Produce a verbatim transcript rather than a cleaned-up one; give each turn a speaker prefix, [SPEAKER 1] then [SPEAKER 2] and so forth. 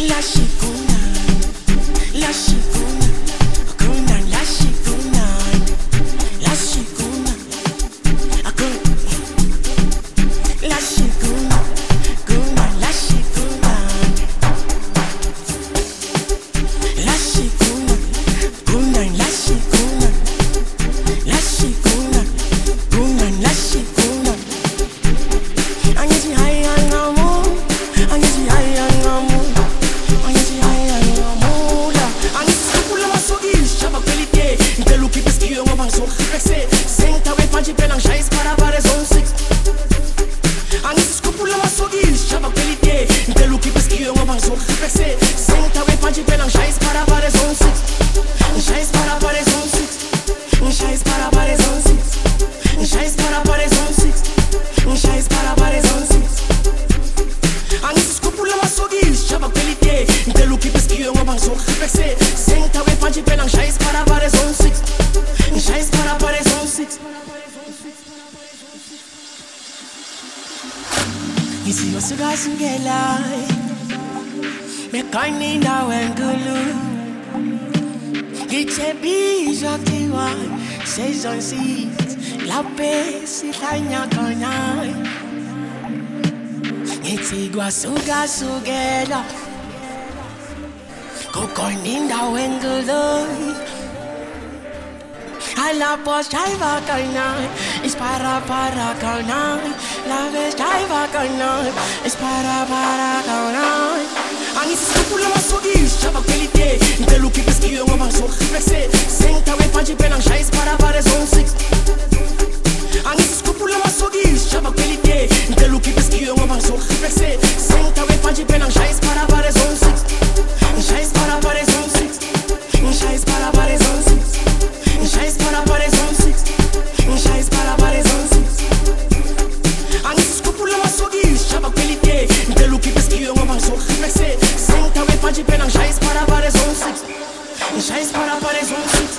[SPEAKER 1] La shikuna, la shikuna, akuna la shikuna, la shikuna, akuna, la shikuna, kuna la shikuna, la shikuna, kuna la shikuna, la shikuna, kuna la shikuna. Angithi hayi angamu, angithi hayi angamu. La paix, c'est la nyakanya. Itigwa suga sugela. Kokoninda wengulu. Alla pos chaiva kana. Es para para kana. La vez chaiva kana. Es para para kana. Ani skupula masogi, chava qualité. De luki peski eu uma so reflexé. Senta we panji penang chais para para zone six. Ani skupula masogi, chava qualité. De luki peski eu uma so reflexé. Senta we panji penang chais para para zone six. Chais para para zone six. Chais para para zone six. Chais para para zone six. Chais para para zone six. Ani skupula masogi, chava qualité. De luki peski eu uma so reflexé. Senta we panji penang chais para para zone six. Chais para para zone six.